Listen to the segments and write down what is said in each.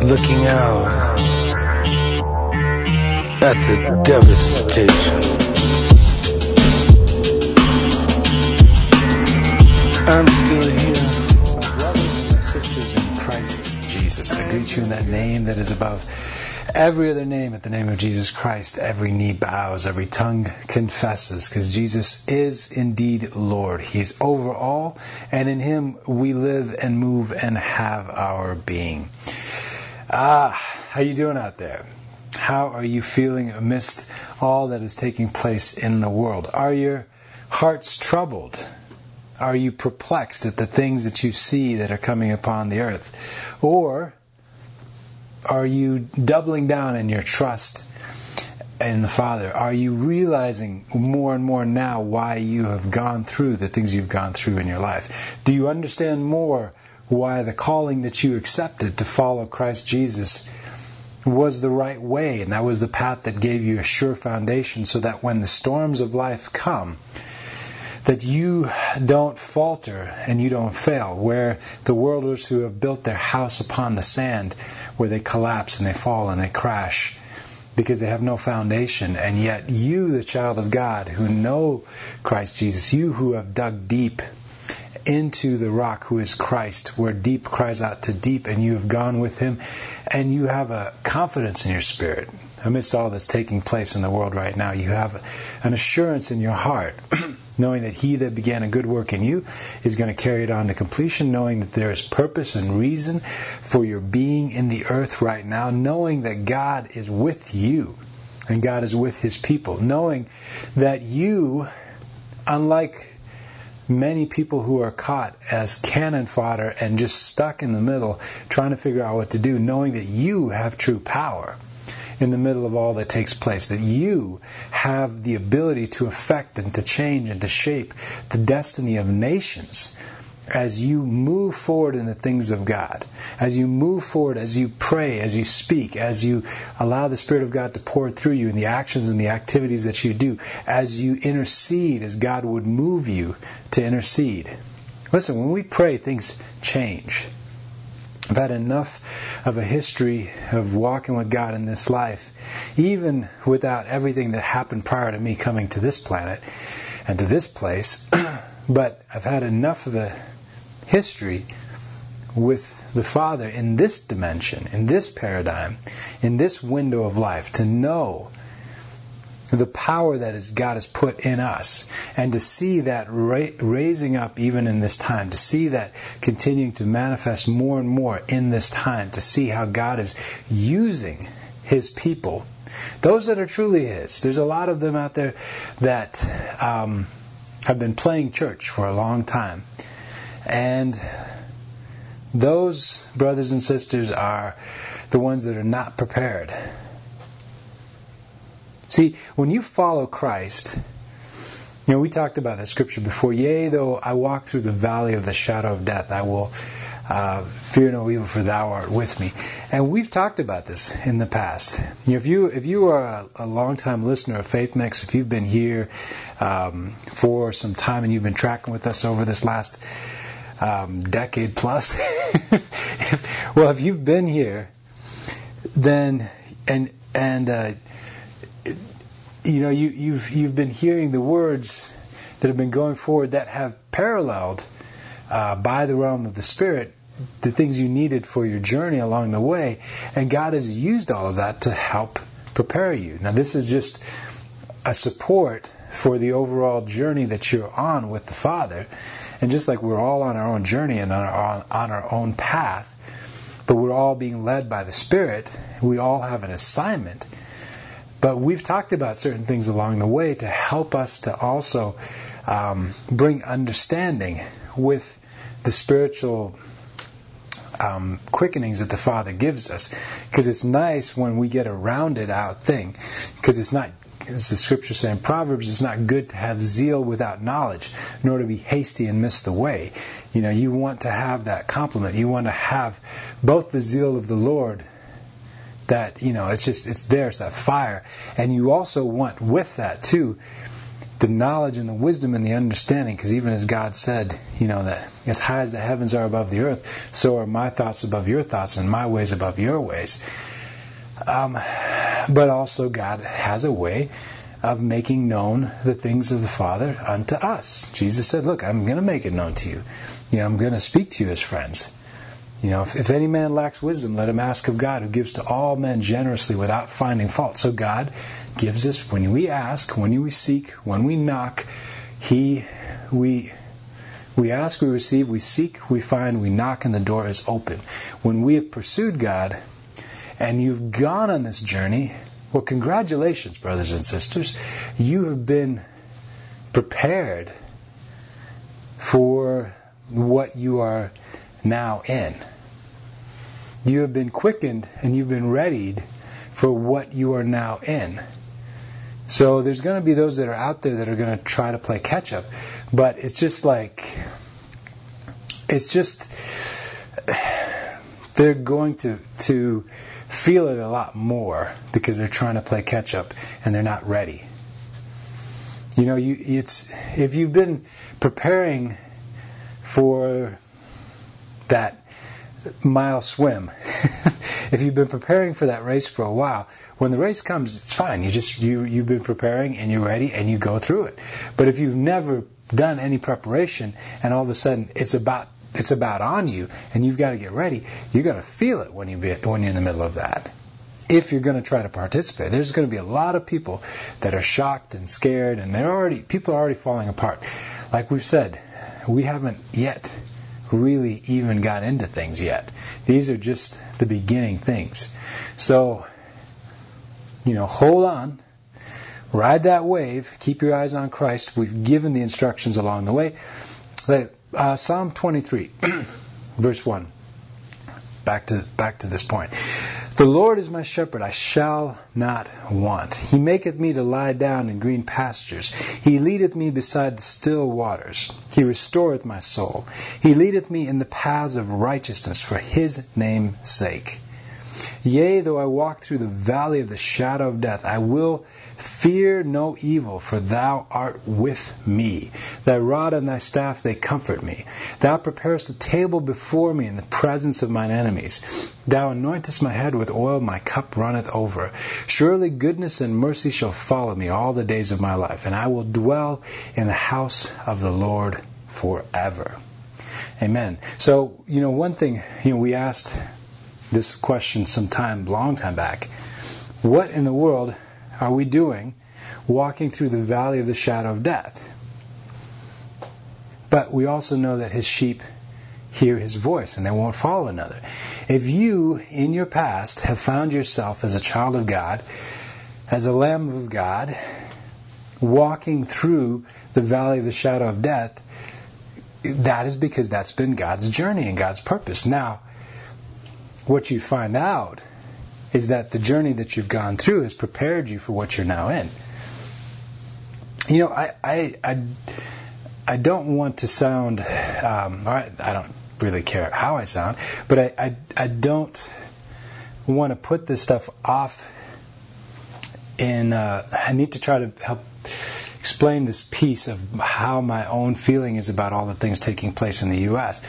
looking out at the devastation. I'm still here. My brothers and my sisters in Christ Jesus, I greet you in that name that is above every other name. At the name of Jesus Christ, every knee bows, every tongue confesses, because Jesus is indeed Lord. He's over all, and in Him we live and move and have our being. How you doing out there? How are you feeling amidst all that is taking place in the world? Are your hearts troubled? Are you perplexed at the things that you see that are coming upon the earth? Or are you doubling down in your trust in the Father? Are you realizing more and more now why you have gone through the things you've gone through in your life? Do you understand more why the calling that you accepted to follow Christ Jesus was the right way, and that was the path that gave you a sure foundation, so that when the storms of life come, that you don't falter and you don't fail, where the worlders who have built their house upon the sand, where they collapse and they fall and they crash because they have no foundation. And yet you, the child of God, who know Christ Jesus, you who have dug deep into the rock who is Christ, where deep cries out to deep, and you have gone with Him, and you have a confidence in your spirit. Amidst all that's taking place in the world right now, you have an assurance in your heart, knowing that He that began a good work in you is going to carry it on to completion, knowing that there is purpose and reason for your being in the earth right now, knowing that God is with you and God is with His people, knowing that you, unlike many people who are caught as cannon fodder and just stuck in the middle trying to figure out what to do, knowing that you have true power in the middle of all that takes place, that you have the ability to affect and to change and to shape the destiny of nations as you move forward in the things of God, as you move forward, as you pray, as you speak, as you allow the Spirit of God to pour through you in the actions and the activities that you do, as you intercede as God would move you to intercede. Listen, when we pray, things change. I've had enough of a history of walking with God in this life, even without everything that happened prior to me coming to this planet and to this place. But I've had enough of a history with the Father in this dimension, in this paradigm, in this window of life, to know the power that God has put in us, and to see that raising up even in this time, to see that continuing to manifest more and more in this time, to see how God is using His people, those that are truly His. There's a lot of them out there that have been playing church for a long time, and those brothers and sisters are the ones that are not prepared. See, when you follow Christ, we talked about that scripture before. Yea, though I walk through the valley of the shadow of death, I will fear no evil, for Thou art with me. And we've talked about this in the past. If you are a long-time listener of Faith Mix, if you've been here for some time and you've been tracking with us over this last decade plus, well, if you've been here, then you've been hearing the words that have been going forward that have paralleled by the realm of the Spirit the things you needed for your journey along the way, and God has used all of that to help prepare you. Now, this is just a support for the overall journey that you're on with the Father, and just like we're all on our own journey and on our own path, but we're all being led by the Spirit, we all have an assignment. But we've talked about certain things along the way to help us to also bring understanding with the spiritual quickenings that the Father gives us. Because it's nice when we get a rounded out thing. Because it's not, as the Scripture says in Proverbs, it's not good to have zeal without knowledge, nor to be hasty and miss the way. You want to have that complement. You want to have both the zeal of the Lord, that, it's there, it's that fire. And you also want with that too the knowledge and the wisdom and the understanding, because even as God said, that as high as the heavens are above the earth, so are my thoughts above your thoughts and my ways above your ways. But also God has a way of making known the things of the Father unto us. Jesus said, look, I'm going to make it known to you. I'm going to speak to you as friends. If any man lacks wisdom, let him ask of God, who gives to all men generously without finding fault. So God gives us, when we ask, when we seek, when we knock, we ask, we receive, we seek, we find, we knock, and the door is open. When we have pursued God, and you've gone on this journey, well, congratulations, brothers and sisters. You have been prepared for what you are now in. You have been quickened and you've been readied for what you are now in. So there's going to be those that are out there that are going to try to play catch up, but it's just they're going to feel it a lot more because they're trying to play catch up and they're not ready. If you've been preparing for that mile swim, if you've been preparing for that race for a while, when the race comes, it's fine. You've been preparing and you're ready and you go through it. But if you've never done any preparation and all of a sudden it's about on you and you've got to get ready, you're going to feel it when you're in the middle of that. If you're going to try to participate, there's going to be a lot of people that are shocked and scared, and people are already falling apart. Like we've said, we haven't yet really even got into things yet. These are just the beginning things. So, hold on, ride that wave, keep your eyes on Christ. We've given the instructions along the way. Psalm 23, verse 1. Back to this point. The Lord is my shepherd, I shall not want. He maketh me to lie down in green pastures. He leadeth me beside the still waters. He restoreth my soul. He leadeth me in the paths of righteousness for His name's sake. Yea, though I walk through the valley of the shadow of death, I will fear no evil, for Thou art with me. Thy rod and Thy staff, they comfort me. Thou preparest a table before me in the presence of mine enemies. Thou anointest my head with oil, my cup runneth over. Surely goodness and mercy shall follow me all the days of my life, and I will dwell in the house of the Lord forever. Amen. So, one thing, we asked this question long time back. What in the world are we doing walking through the valley of the shadow of death? But we also know that His sheep hear His voice and they won't follow another. If you, in your past, have found yourself as a child of God, as a lamb of God, walking through the valley of the shadow of death, that is because that's been God's journey and God's purpose. Now, what you find out is that the journey that you've gone through has prepared you for what you're now in. I don't want to sound, I don't really care how I sound, but I don't want to put this stuff off I need to try to help explain this piece of how my own feeling is about all the things taking place in the U.S.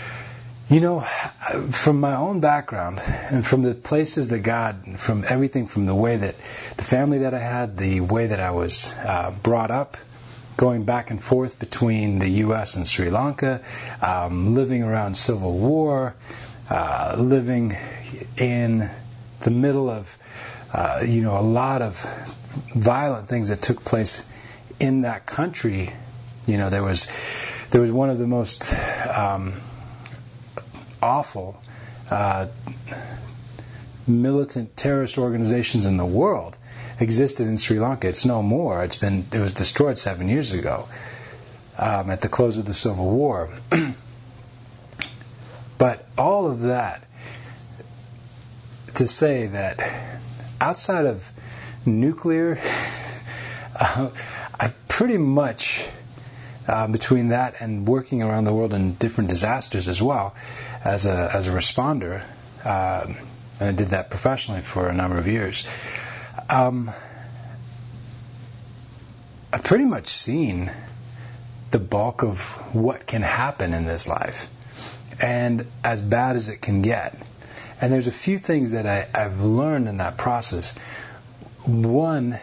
From my own background and from the places that God, from everything from the way that the family that I had, the way that I was brought up, going back and forth between the U.S. and Sri Lanka, living around civil war, living in the middle of, a lot of violent things that took place in that country. There was one of the most awful militant terrorist organizations in the world existed in Sri Lanka. It's no more. It was destroyed 7 years ago at the close of the Civil War. But all of that to say that outside of nuclear, I pretty much between that and working around the world in different disasters as well as a responder, and I did that professionally for a number of years. I've pretty much seen the bulk of what can happen in this life, and as bad as it can get. And there's a few things that I've learned in that process. Not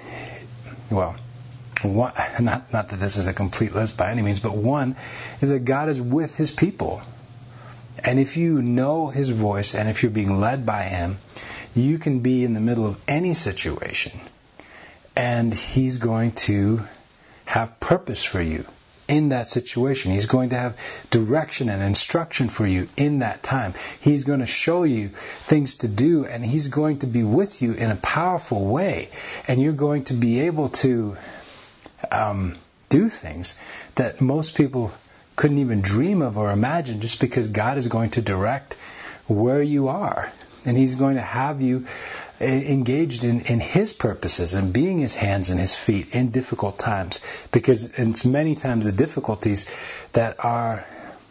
that this is a complete list by any means, but one is that God is with His people. And if you know His voice and if you're being led by Him, you can be in the middle of any situation, and He's going to have purpose for you in that situation. He's going to have direction and instruction for you in that time. He's going to show you things to do, and He's going to be with you in a powerful way. And you're going to be able to do things that most people couldn't even dream of or imagine, just because God is going to direct where you are. And He's going to have you engaged in His purposes and being His hands and His feet in difficult times, because it's many times the difficulties that are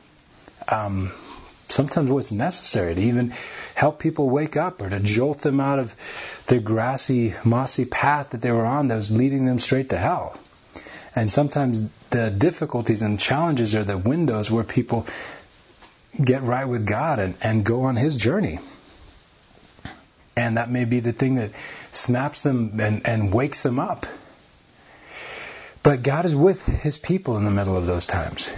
sometimes what's necessary to even help people wake up, or to jolt them out of their grassy, mossy path that they were on that was leading them straight to hell. And sometimes the difficulties and challenges are the windows where people get right with God and go on His journey. And that may be the thing that snaps them and wakes them up. But God is with His people in the middle of those times.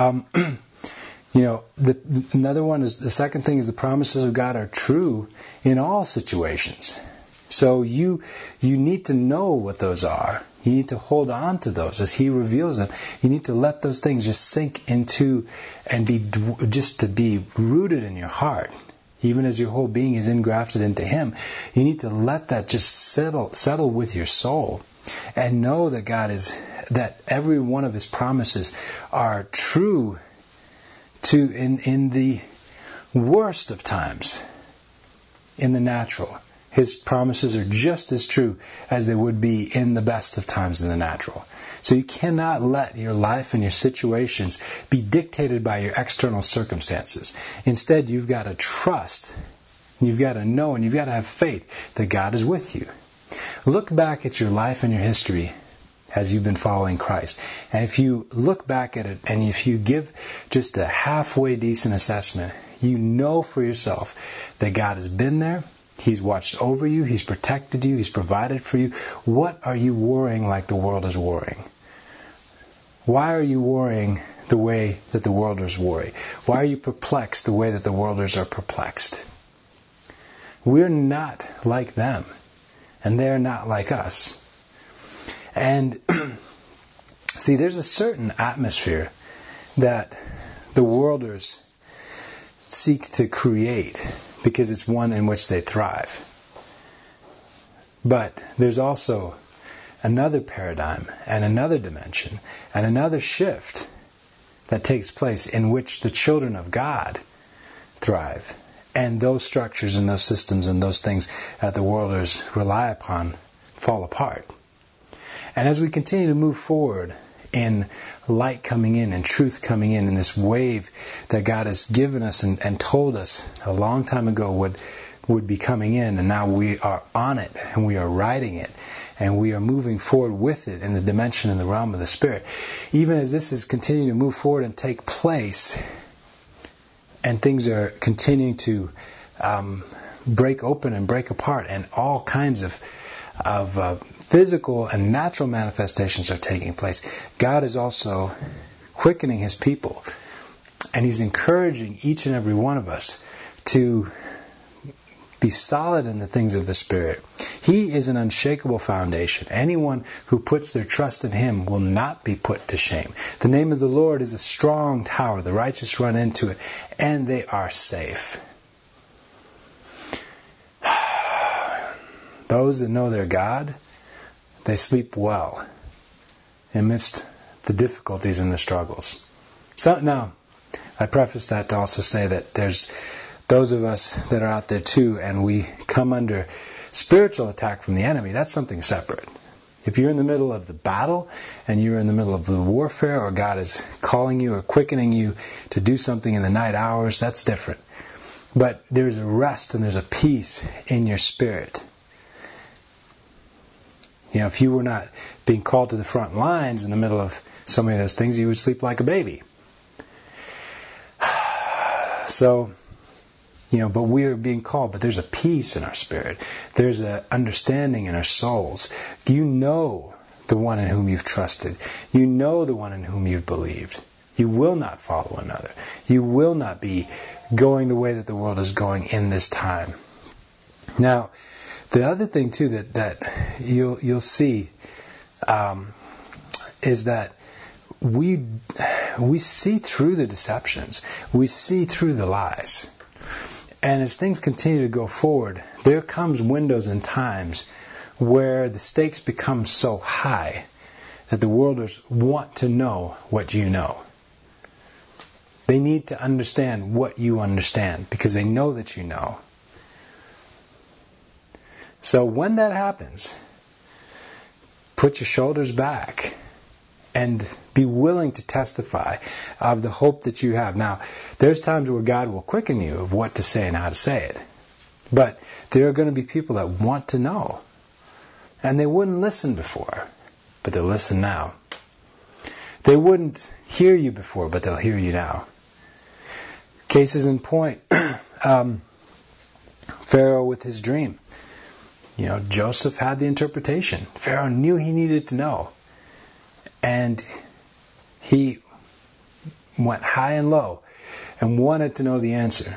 Another one is, the second thing is, the promises of God are true in all situations. So you need to know what those are. You need to hold on to those as He reveals them. You need to let those things just sink into and be rooted in your heart. Even as your whole being is engrafted into Him, you need to let that just settle with your soul, and know that that every one of His promises are true in the worst of times, in the natural. His promises are just as true as they would be in the best of times in the natural. So you cannot let your life and your situations be dictated by your external circumstances. Instead, you've got to trust, you've got to know, and you've got to have faith that God is with you. Look back at your life and your history as you've been following Christ. And if you look back at it, and if you give just a halfway decent assessment, you know for yourself that God has been there. He's watched over you. He's protected you. He's provided for you. What are you worrying like the world is worrying? Why are you worrying the way that the worlders worry? Why are you perplexed the way that the worlders are perplexed? We're not like them, and they're not like us. And see, there's a certain atmosphere that the worlders seek to create, because it's one in which they thrive. But there's also another paradigm and another dimension and another shift that takes place in which the children of God thrive. And those structures and those systems and those things that the worlders rely upon fall apart. And as we continue to move forward in light coming in and truth coming in this wave that God has given us and told us a long time ago would be coming in, and now we are on it and we are riding it and we are moving forward with it in the dimension and the realm of the Spirit. Even as this is continuing to move forward and take place, and things are continuing to break open and break apart, and all kinds of physical and natural manifestations are taking place, God is also quickening His people. And He's encouraging each and every one of us to be solid in the things of the Spirit. He is an unshakable foundation. Anyone who puts their trust in Him will not be put to shame. The name of the Lord is a strong tower. The righteous run into it, and they are safe. Those that know their God, they sleep well amidst the difficulties and the struggles. So now, I preface that to also say that there's those of us that are out there too, and we come under spiritual attack from the enemy. That's something separate. If you're in the middle of the battle and you're in the middle of the warfare, or God is calling you or quickening you to do something in the night hours, that's different. But there's a rest and there's a peace in your spirit. You know, if you were not being called to the front lines in the middle of so many of those things, you would sleep like a baby. So, but we are being called, but there's a peace in our spirit. There's an understanding in our souls. You know the one in whom you've trusted. You know the one in whom you've believed. You will not follow another. You will not be going the way that the world is going in this time. Now, the other thing too that you'll see is that we see through the deceptions. We see through the lies. And as things continue to go forward, there comes windows and times where the stakes become so high that the worlders want to know what you know. They need to understand what you understand because they know that you know. So when that happens, put your shoulders back and be willing to testify of the hope that you have. Now, there's times where God will quicken you of what to say and how to say it. But there are going to be people that want to know. And they wouldn't listen before, but they'll listen now. They wouldn't hear you before, but they'll hear you now. Cases in point, Pharaoh with his dream. Joseph had the interpretation. Pharaoh knew he needed to know. And he went high and low and wanted to know the answer.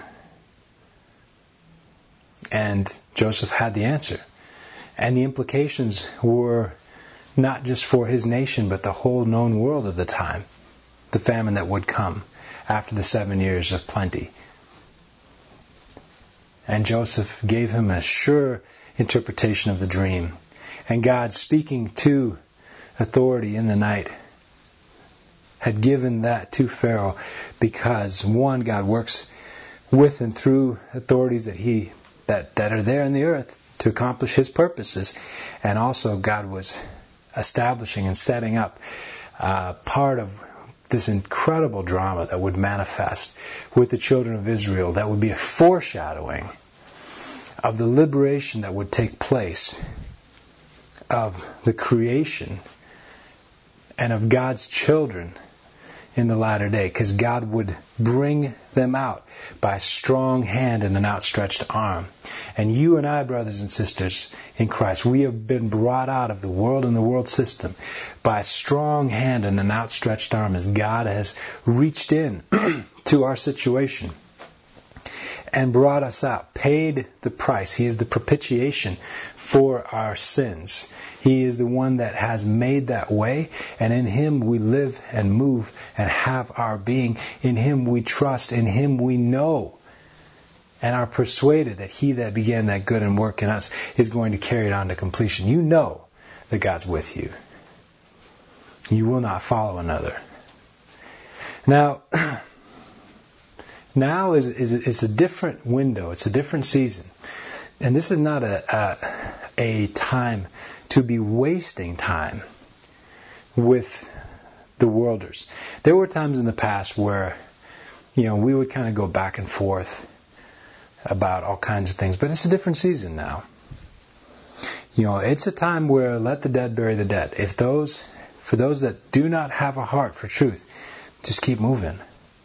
And Joseph had the answer. And the implications were not just for his nation, but the whole known world of the time. The famine that would come after the 7 years of plenty. And Joseph gave him a sure interpretation of the dream. And God, speaking to authority in the night, had given that to Pharaoh because, one, God works with and through authorities that are there in the earth to accomplish His purposes, and also God was establishing and setting up part of this incredible drama that would manifest with the children of Israel, that would be a foreshadowing of the liberation that would take place of the creation and of God's children in the latter day, because God would bring them out by a strong hand and an outstretched arm. And you and I, brothers and sisters in Christ, we have been brought out of the world and the world system by a strong hand and an outstretched arm as God has reached in to our situation and brought us out, paid the price. He is the propitiation for our sins. He is the one that has made that way, and in Him we live and move and have our being. In Him we trust, in Him we know and are persuaded that He that began that good and work in us is going to carry it on to completion. You know that God's with you. You will not follow another. Now is a different window. It's a different season. And this is not a time to be wasting time with the worlders. There were times in the past where, we would kind of go back and forth about all kinds of things, but it's a different season now. It's a time where let the dead bury the dead. For those that do not have a heart for truth, just keep moving.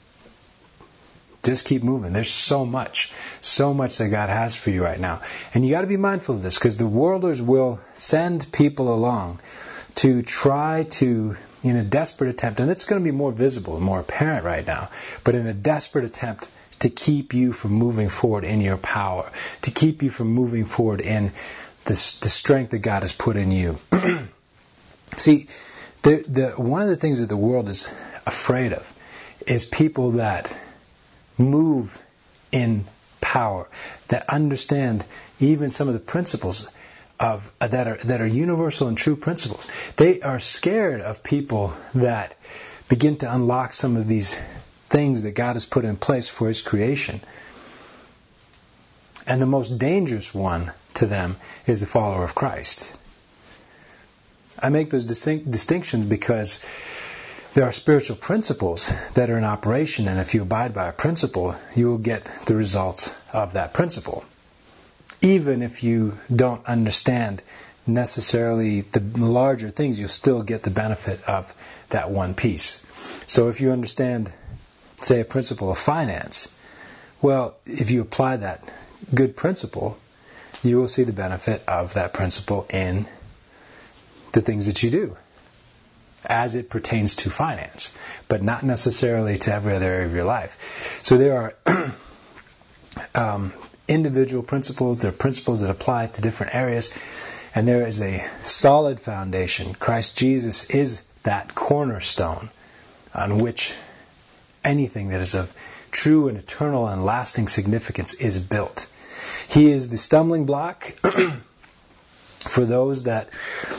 Just keep moving. There's so much that God has for you right now. And you got to be mindful of this, because the worlders will send people along to try to, in a desperate attempt, and it's going to be more visible and more apparent right now, but in a desperate attempt to keep you from moving forward in your power, to keep you from moving forward in the strength that God has put in you. See, one of the things that the world is afraid of is people that move in power, that understand even some of the principles of that are universal and true principles. They are scared of people that begin to unlock some of these things that God has put in place for His creation. And the most dangerous one to them is the follower of Christ. I make those distinctions because there are spiritual principles that are in operation, and if you abide by a principle, you will get the results of that principle. Even if you don't understand necessarily the larger things, you'll still get the benefit of that one piece. So if you understand, say, a principle of finance, well, if you apply that good principle, you will see the benefit of that principle in the things that you do as it pertains to finance, but not necessarily to every other area of your life. So there are individual principles, there are principles that apply to different areas, and there is a solid foundation. Christ Jesus is that cornerstone on which anything that is of true and eternal and lasting significance is built. He is the stumbling block for those that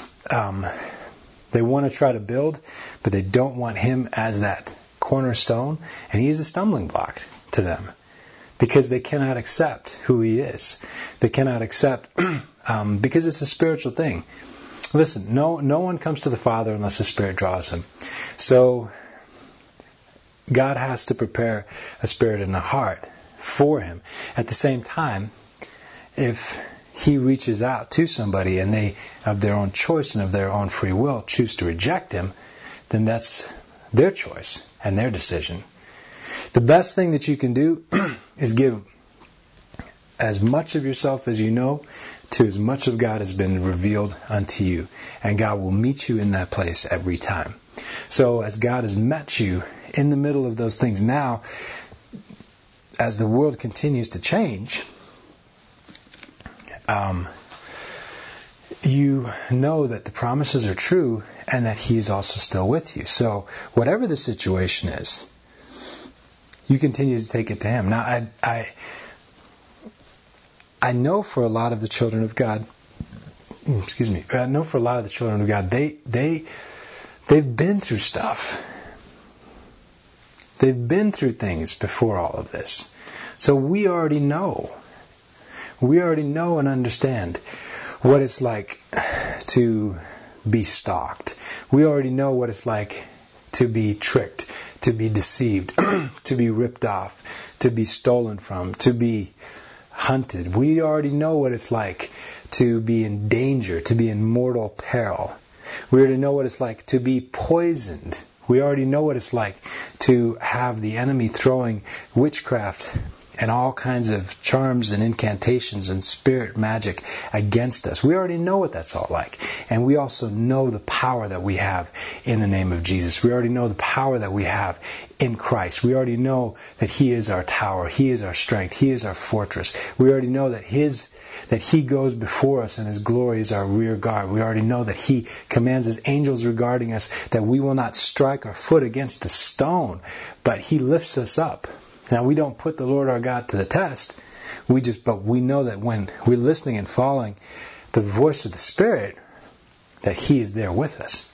they want to try to build, but they don't want Him as that cornerstone, and He is a stumbling block to them because they cannot accept who He is. They cannot accept because it's a spiritual thing. Listen, no one comes to the Father unless the Spirit draws him. So God has to prepare a spirit and a heart for him. At the same time, if He reaches out to somebody and they, of their own choice and of their own free will, choose to reject Him, then that's their choice and their decision. The best thing that you can do is give as much of yourself as you know to as much of God has been revealed unto you. And God will meet you in that place every time. So as God has met you in the middle of those things now, as the world continues to change, you know that the promises are true and that He is also still with you. So whatever the situation is, you continue to take it to Him. Now, I know for a lot of the children of God, I know for a lot of the children of God, they've been through stuff. They've been through things before all of this. So we already know. We already know and understand what it's like to be stalked. We already know what it's like to be tricked, to be deceived, to be ripped off, to be stolen from, to be hunted. We already know what it's like to be in danger, to be in mortal peril. We already know what it's like to be poisoned. We already know what it's like to have the enemy throwing witchcraft and all kinds of charms and incantations and spirit magic against us. We already know what that's all like. And we also know the power that we have in the name of Jesus. We already know the power that we have in Christ. We already know that He is our tower. He is our strength. He is our fortress. We already know that He goes before us and His glory is our rear guard. We already know that He commands His angels regarding us that we will not strike our foot against a stone, but He lifts us up. Now, we don't put the Lord our God to the test. But we know that when we're listening and following the voice of the Spirit, that He is there with us.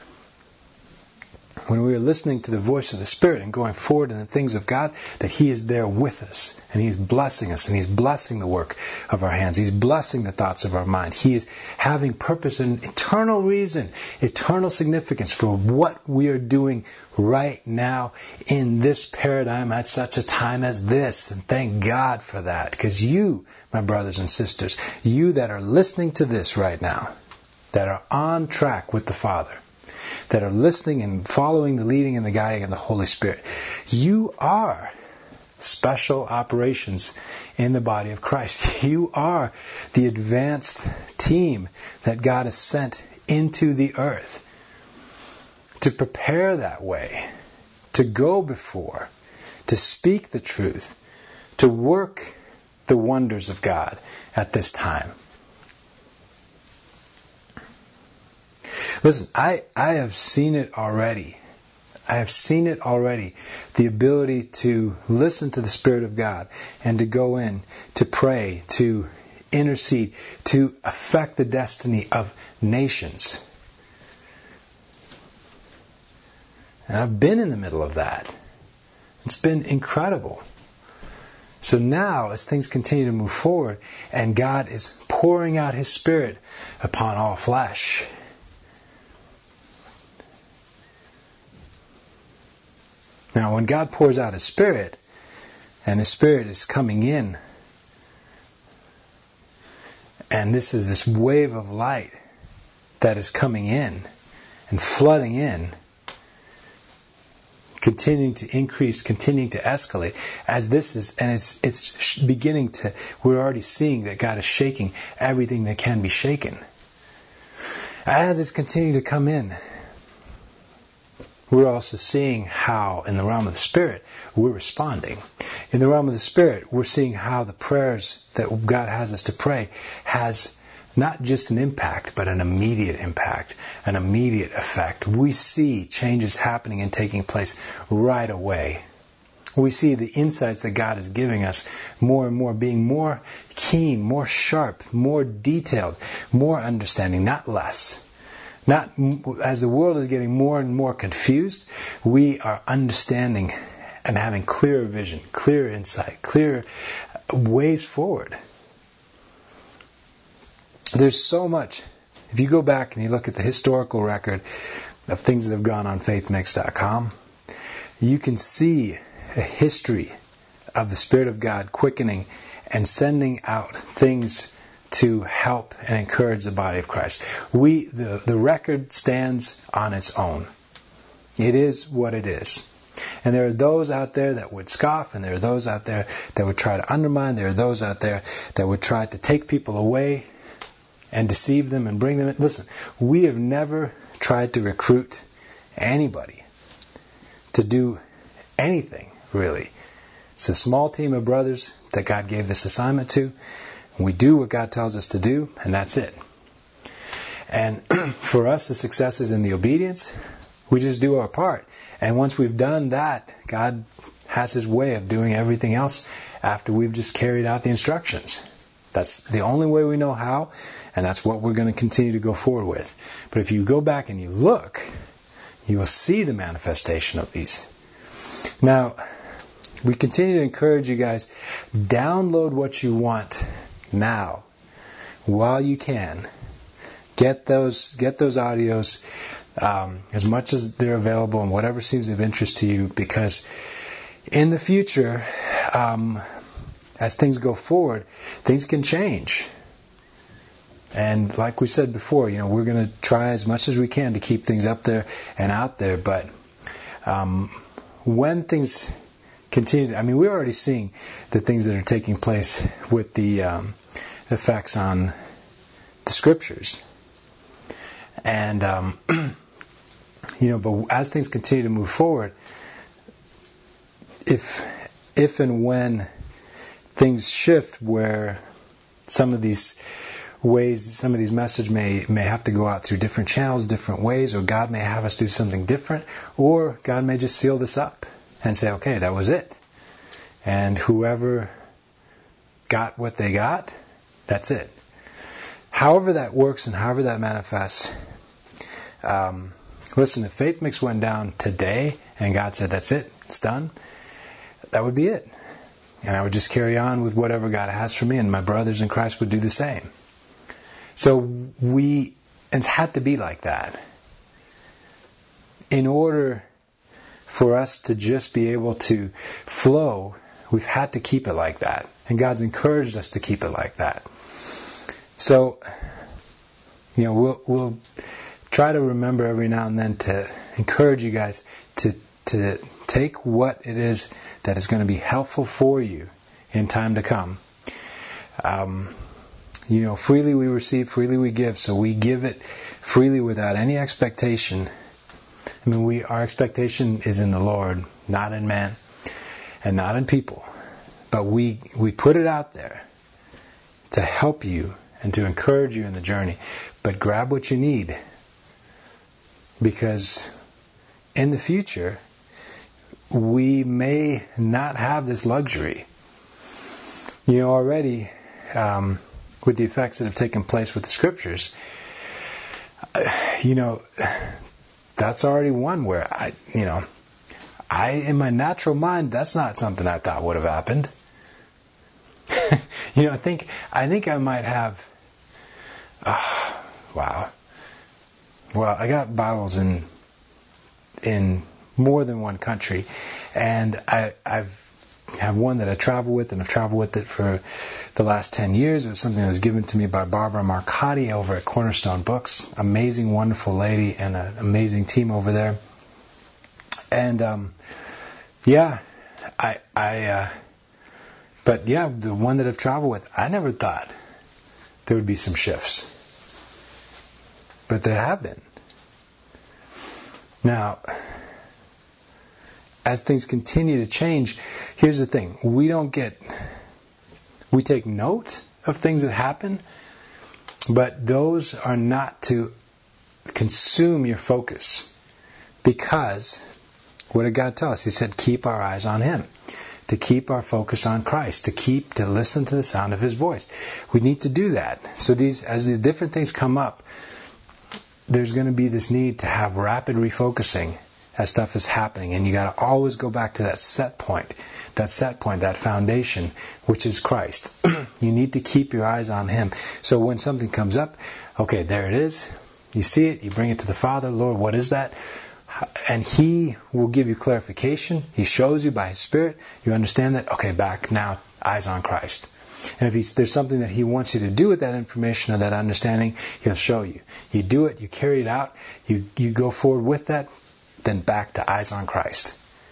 When we are listening to the voice of the Spirit and going forward in the things of God, that He is there with us. And He's blessing us. And He's blessing the work of our hands. He's blessing the thoughts of our mind. He is having purpose and eternal reason, eternal significance for what we are doing right now in this paradigm at such a time as this. And thank God for that. Because you, my brothers and sisters, you that are listening to this right now, that are on track with the Father, that are listening and following the leading and the guiding of the Holy Spirit, you are special operations in the body of Christ. You are the advanced team that God has sent into the earth to prepare that way, to go before, to speak the truth, to work the wonders of God at this time. Listen, I have seen it already. I have seen it already. The ability to listen to the Spirit of God and to go in, to pray, to intercede, to affect the destiny of nations. And I've been in the middle of that. It's been incredible. So now, as things continue to move forward, and God is pouring out His Spirit upon all flesh, now, when God pours out His Spirit, and His Spirit is coming in, And this wave of light that is coming in and flooding in, continuing to increase, continuing to escalate. As this is, and it's beginning to, we're already seeing that God is shaking everything that can be shaken. As it's continuing to come in, we're also seeing how, in the realm of the Spirit, we're responding. In the realm of the Spirit, we're seeing how the prayers that God has us to pray has not just an impact, but an immediate impact, an immediate effect. We see changes happening and taking place right away. We see the insights that God is giving us more and more being more keen, more sharp, more detailed, more understanding, not less. Not as the world is getting more and more confused, we are understanding and having clearer vision, clearer insight, clearer ways forward. There's so much. If you go back and you look at the historical record of things that have gone on faithmix.com, you can see a history of the Spirit of God quickening and sending out things to help and encourage the body of Christ. The record stands on its own. It is what it is. And there are those out there that would scoff, and there are those out there that would try to undermine. There are those out there that would try to take people away and deceive them and bring them in. Listen, we have never tried to recruit anybody to do anything, really. It's a small team of brothers that God gave this assignment to. We do what God tells us to do, and that's it. And for us, the success is in the obedience. We just do our part. And once we've done that, God has His way of doing everything else after we've just carried out the instructions. That's the only way we know how, and that's what we're going to continue to go forward with. But if you go back and you look, you will see the manifestation of these. Now, we continue to encourage you guys, download what you want now, while you can. Get those audios as much as they're available and whatever seems of interest to you, because in the future, as things go forward, things can change. And like we said before, we're going to try as much as we can to keep things up there and out there. But when things continue, we're already seeing the things that are taking place with the effects on the Scriptures. And, but as things continue to move forward, if and when things shift where some of these messages may have to go out through different channels, different ways, or God may have us do something different, or God may just seal this up and say, okay, that was it. And whoever got what they got, that's it. However that works and however that manifests, listen, if Faith Mix went down today and God said, that's it, it's done, that would be it. And I would just carry on with whatever God has for me, and my brothers in Christ would do the same. So it's had to be like that. In order for us to just be able to flow, we've had to keep it like that. And God's encouraged us to keep it like that. So, we'll try to remember every now and then to encourage you guys to take what it is that is going to be helpful for you in time to come. Freely we receive, freely we give. So we give it freely without any expectation. Our expectation is in the Lord, not in man, and not in people. But we put it out there to help you and to encourage you in the journey. But grab what you need, because in the future, we may not have this luxury. Already, with the effects that have taken place with the Scriptures, that's already one where I in my natural mind, that's not something I thought would have happened. I think I might have. Wow. Well, I got Bibles in more than one country, and I've have one that I travel with, and I've traveled with it for the last 10 years. It was something that was given to me by Barbara Marcotti over at Cornerstone Books. Amazing, wonderful lady and an amazing team over there. And the one that I've traveled with, I never thought there would be some shifts. But there have been. Now, as things continue to change, here's the thing. We take note of things that happen, but those are not to consume your focus. Because, what did God tell us? He said, keep our eyes on Him. To keep our focus on Christ. To listen to the sound of His voice. We need to do that. So as these different things come up, there's going to be this need to have rapid refocusing as stuff is happening. And you got to always go back to that set point, that foundation, which is Christ. You need to keep your eyes on Him. So when something comes up, okay, there it is. You see it, you bring it to the Father. Lord, what is that? And He will give you clarification. He shows you by His Spirit. You understand that. Okay, back now, eyes on Christ. And if there's something that He wants you to do with that information or that understanding, He'll show you. You do it, you carry it out, you go forward with that, then back to eyes on Christ.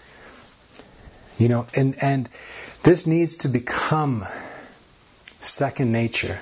And this needs to become second nature.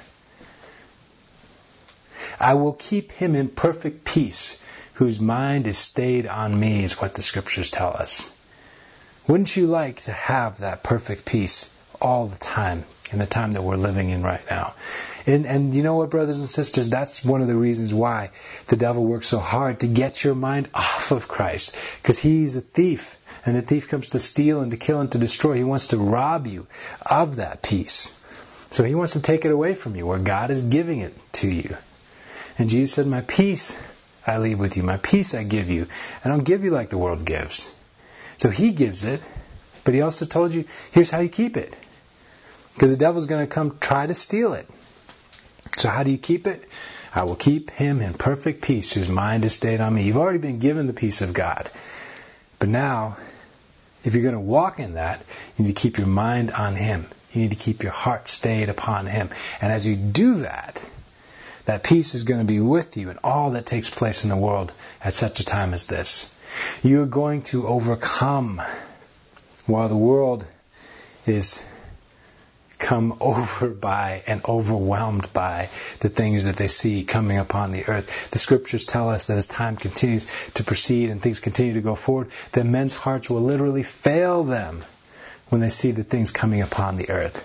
I will keep him in perfect peace, whose mind is stayed on me, is what the Scriptures tell us. Wouldn't you like to have that perfect peace all the time, in the time that we're living in right now? And you know what, brothers and sisters, that's one of the reasons why the devil works so hard to get your mind off of Christ. Because he's a thief, and the thief comes to steal and to kill and to destroy. He wants to rob you of that peace. So he wants to take it away from you, where God is giving it to you. And Jesus said, my peace I leave with you, my peace I give you. I don't give you like the world gives. So He gives it, but He also told you, here's how you keep it. Because the devil's going to come try to steal it. So how do you keep it? I will keep him in perfect peace, whose mind is stayed on me. You've already been given the peace of God. But now, if you're going to walk in that, you need to keep your mind on Him. You need to keep your heart stayed upon Him. And as you do that, that peace is going to be with you in all that takes place in the world at such a time as this. You are going to overcome while the world is come over by and overwhelmed by the things that they see coming upon the earth. The Scriptures tell us that as time continues to proceed and things continue to go forward, that men's hearts will literally fail them when they see the things coming upon the earth.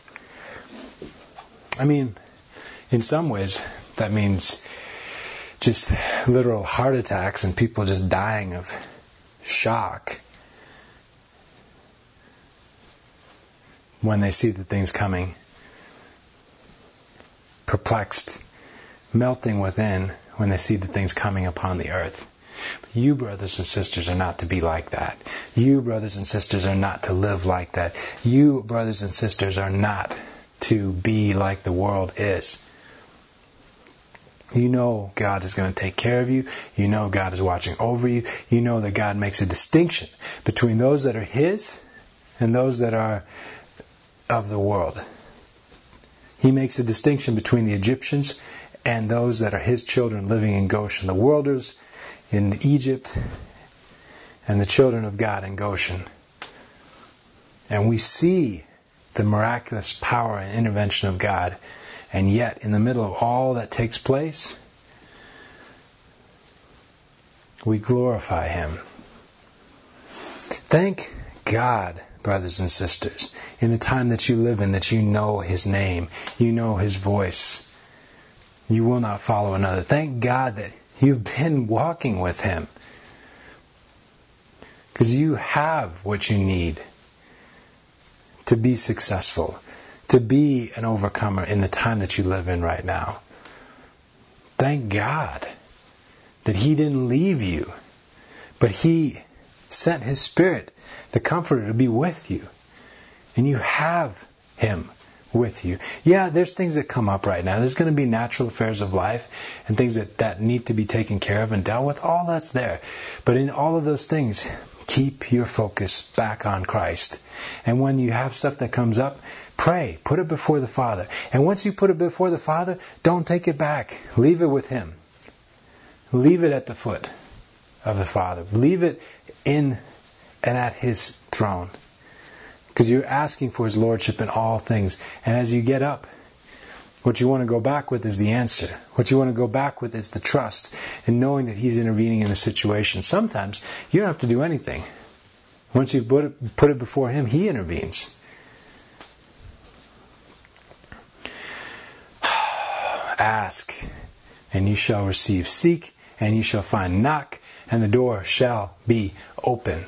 I mean, in some ways, that means just literal heart attacks and people just dying of shock when they see the things coming. Perplexed, melting within when they see the things coming upon the earth. But you, brothers and sisters, are not to be like that. You, brothers and sisters, are not to live like that. You, brothers and sisters, are not to be like the world is. You know God is going to take care of you. You know God is watching over you. You know that God makes a distinction between those that are His and those that are of the world. He makes a distinction between the Egyptians and those that are His children living in Goshen. The worlders in Egypt and the children of God in Goshen. And we see the miraculous power and intervention of God. And yet, in the middle of all that takes place, we glorify Him. Thank God, brothers and sisters, in the time that you live in, that you know His name, you know His voice. You will not follow another. Thank God that you've been walking with Him. Because you have what you need to be successful, to be an overcomer in the time that you live in right now. Thank God that He didn't leave you, but He sent His Spirit, the Comforter, to be with you. And you have Him with you. Yeah, there's things that come up right now. There's going to be natural affairs of life and things that need to be taken care of and dealt with. All that's there. But in all of those things, Keep your focus back on Christ. And when you have stuff that comes up, pray. Put it before the Father. And once you put it before the Father, don't take it back. Leave it with Him. Leave it at the foot of the Father. Leave it in and at His throne. Because you're asking for His Lordship in all things. And as you get up, what you want to go back with is the answer. What you want to go back with is the trust and knowing that He's intervening in the situation. Sometimes you don't have to do anything. Once you put it before Him, He intervenes. Ask, and you shall receive. Seek, and you shall find. Knock, and the door shall be open.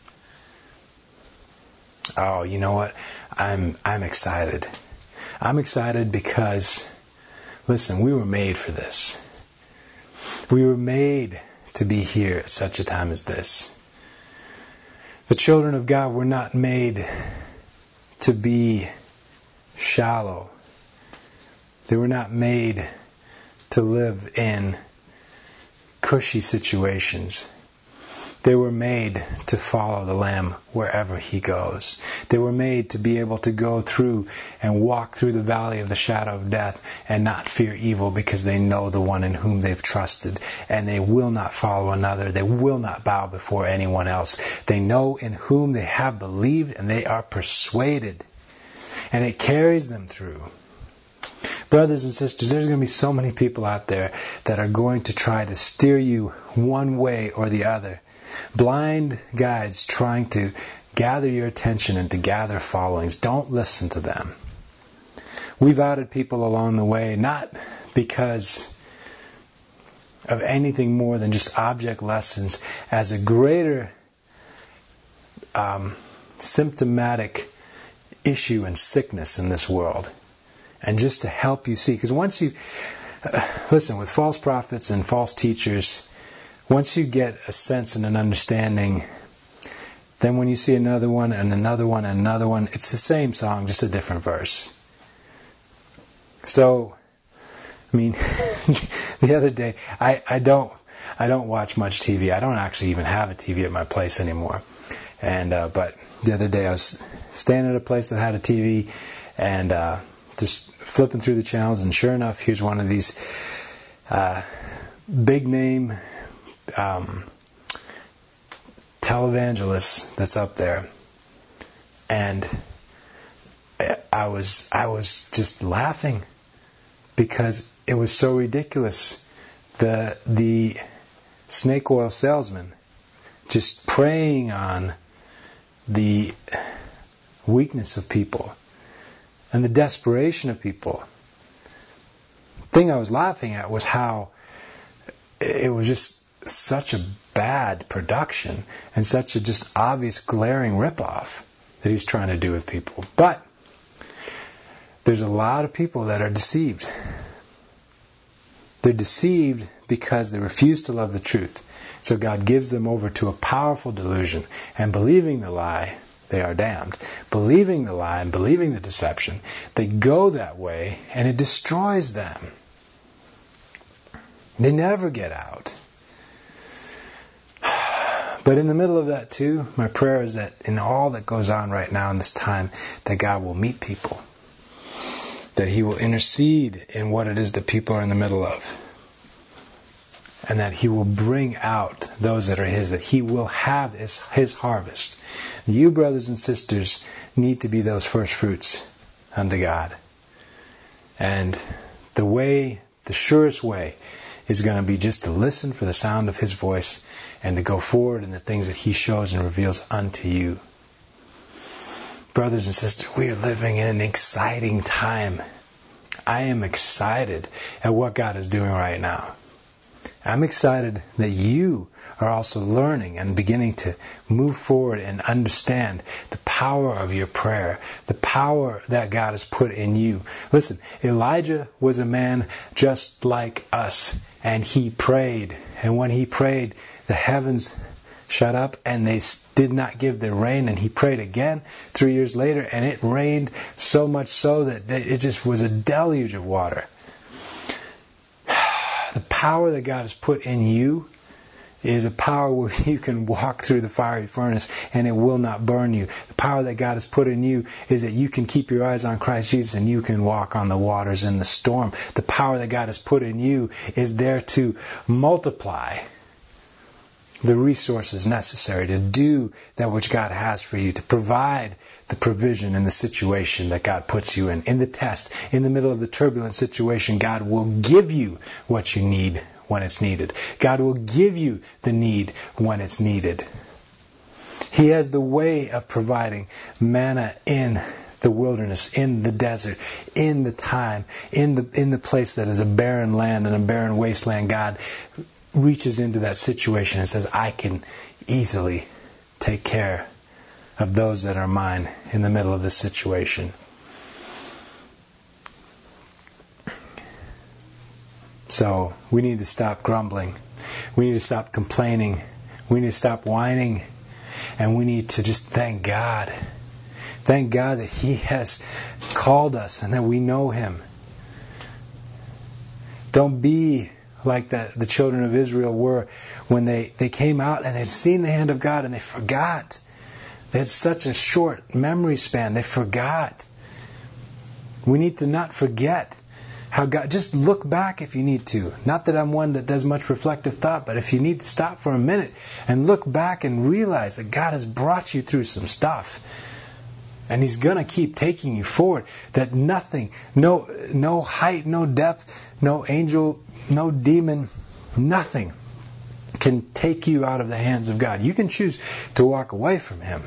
Oh, you know what? I'm excited. I'm excited because, listen, we were made for this. We were made to be here at such a time as this. The children of God were not made to be shallow. They were not made to live in cushy situations. They were made to follow the Lamb wherever He goes. They were made to be able to go through and walk through the valley of the shadow of death and not fear evil because they know the one in whom they've trusted. And they will not follow another. They will not bow before anyone else. They know in whom they have believed and they are persuaded. And it carries them through. Brothers and sisters, there's going to be so many people out there that are going to try to steer you one way or the other. Blind guides trying to gather your attention and to gather followings. Don't listen to them. We've outed people along the way, not because of anything more than just object lessons, as a greater symptomatic issue and sickness in this world. And just to help you see. Because once you, listen, with false prophets and false teachers, once you get a sense and an understanding, then when you see another one and another one and another one, it's the same song, just a different verse. So, I mean, the other day, I don't watch much TV. I don't actually even have a TV at my place anymore. And but the other day I was staying at a place that had a TV and just flipping through the channels, and sure enough, here's one of these big name televangelists that's up there, and I was just laughing because it was so ridiculous. The snake oil salesman just preying on the weakness of people and the desperation of people. The thing I was laughing at was how it was just such a bad production and such a just obvious glaring ripoff that he's trying to do with people. But there's a lot of people that are deceived. They're deceived because they refuse to love the truth. So God gives them over to a powerful delusion, and believing the lie, they are damned. Believing the lie and believing the deception, they go that way and it destroys them. They never get out. But in the middle of that too, my prayer is that in all that goes on right now in this time, that God will meet people. That He will intercede in what it is that people are in the middle of. And that He will bring out those that are His, that He will have His harvest. You, brothers and sisters, need to be those first fruits unto God. And the surest way is going to be just to listen for the sound of His voice and to go forward in the things that He shows and reveals unto you. Brothers and sisters, we are living in an exciting time. I am excited at what God is doing right now. I'm excited that you are also learning and beginning to move forward and understand the power of your prayer, the power that God has put in you. Listen, Elijah was a man just like us, and he prayed. And when he prayed, the heavens shut up and they did not give their rain, and he prayed again 3 years later, and it rained so much so that it just was a deluge of water. The power that God has put in you is a power where you can walk through the fiery furnace and it will not burn you. The power that God has put in you is that you can keep your eyes on Christ Jesus and you can walk on the waters in the storm. The power that God has put in you is there to multiply the resources necessary to do that which God has for you, to provide the provision in the situation that God puts you in the test, in the middle of the turbulent situation. God will give you what you need when it's needed. God will give you the need when it's needed. He has the way of providing manna in the wilderness, in the desert, in the time, in the place that is a barren land and a barren wasteland. God reaches into that situation and says, I can easily take care of those that are mine in the middle of this situation. So we need to stop grumbling. We need to stop complaining. We need to stop whining. And we need to just thank God. Thank God that He has called us and that we know Him. Don't be like the children of Israel were when they came out and they'd seen the hand of God and they forgot. They had such a short memory span. They forgot. We need to not forget how God... Just look back if you need to. Not that I'm one that does much reflective thought, but if you need to stop for a minute and look back and realize that God has brought you through some stuff. And He's going to keep taking you forward. That nothing, no height, no depth, no angel, no demon, nothing can take you out of the hands of God. You can choose to walk away from Him.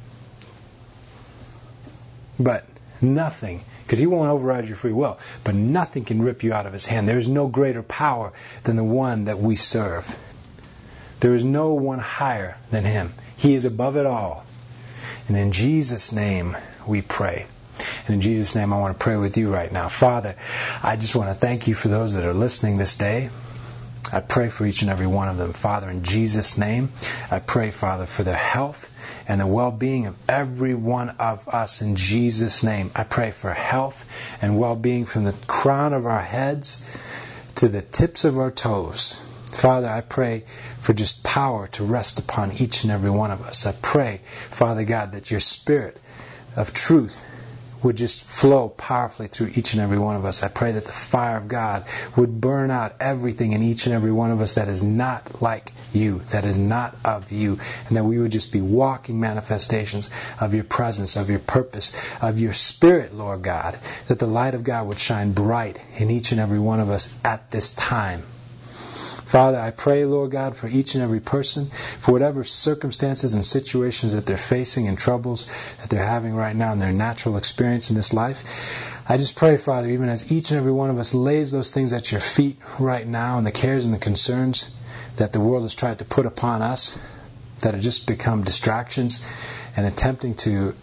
But nothing, because He won't override your free will, but nothing can rip you out of His hand. There is no greater power than the one that we serve. There is no one higher than Him. He is above it all. And in Jesus' name we pray. And in Jesus' name I want to pray with you right now. Father, I just want to thank You for those that are listening this day. I pray for each and every one of them. Father, in Jesus' name, I pray, Father, for their health and the well-being of every one of us. In Jesus' name, I pray for health and well-being from the crown of our heads to the tips of our toes. Father, I pray for just power to rest upon each and every one of us. I pray, Father God, that Your Spirit of truth would just flow powerfully through each and every one of us. I pray that the fire of God would burn out everything in each and every one of us that is not like You, that is not of You, and that we would just be walking manifestations of Your presence, of Your purpose, of Your Spirit, Lord God, that the light of God would shine bright in each and every one of us at this time. Father, I pray, Lord God, for each and every person, for whatever circumstances and situations that they're facing and troubles that they're having right now in their natural experience in this life. I just pray, Father, even as each and every one of us lays those things at Your feet right now and the cares and the concerns that the world has tried to put upon us that have just become distractions and attempting to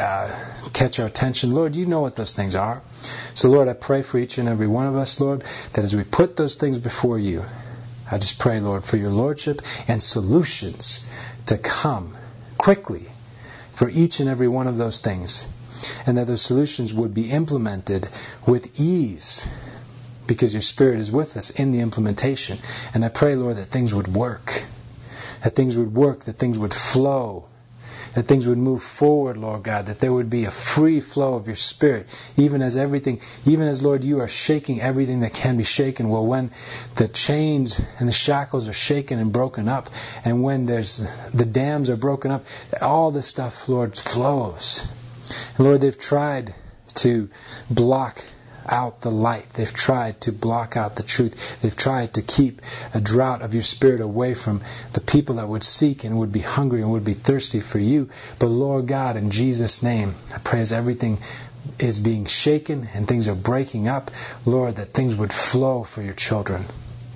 catch our attention. Lord, You know what those things are. So, Lord, I pray for each and every one of us, Lord, that as we put those things before You, I just pray, Lord, for Your Lordship and solutions to come quickly for each and every one of those things. And that those solutions would be implemented with ease because Your Spirit is with us in the implementation. And I pray, Lord, that things would work. That things would work, that things would flow. That things would move forward, Lord God, that there would be a free flow of Your Spirit, even as, Lord, You are shaking everything that can be shaken. Well, when the chains and the shackles are shaken and broken up, and when the dams are broken up, all this stuff, Lord, flows. And Lord, they've tried to block out the light. They've tried to block out the truth. They've tried to keep a drought of Your Spirit away from the people that would seek and would be hungry and would be thirsty for You. But Lord God, in Jesus' name, I pray as everything is being shaken and things are breaking up, Lord, that things would flow for Your children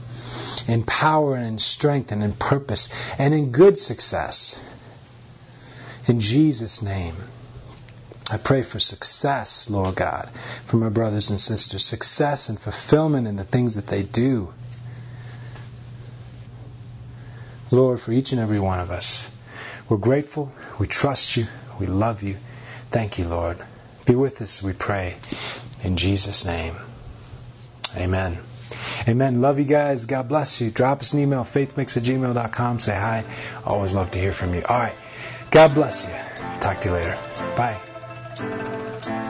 in power and in strength and in purpose and in good success. In Jesus' name. I pray for success, Lord God, for my brothers and sisters. Success and fulfillment in the things that they do. Lord, for each and every one of us. We're grateful. We trust You. We love You. Thank You, Lord. Be with us, we pray. In Jesus' name. Amen. Amen. Love you guys. God bless you. Drop us an email, faithmix@gmail.com. Say hi. Always love to hear from you. All right. God bless you. Talk to you later. Bye.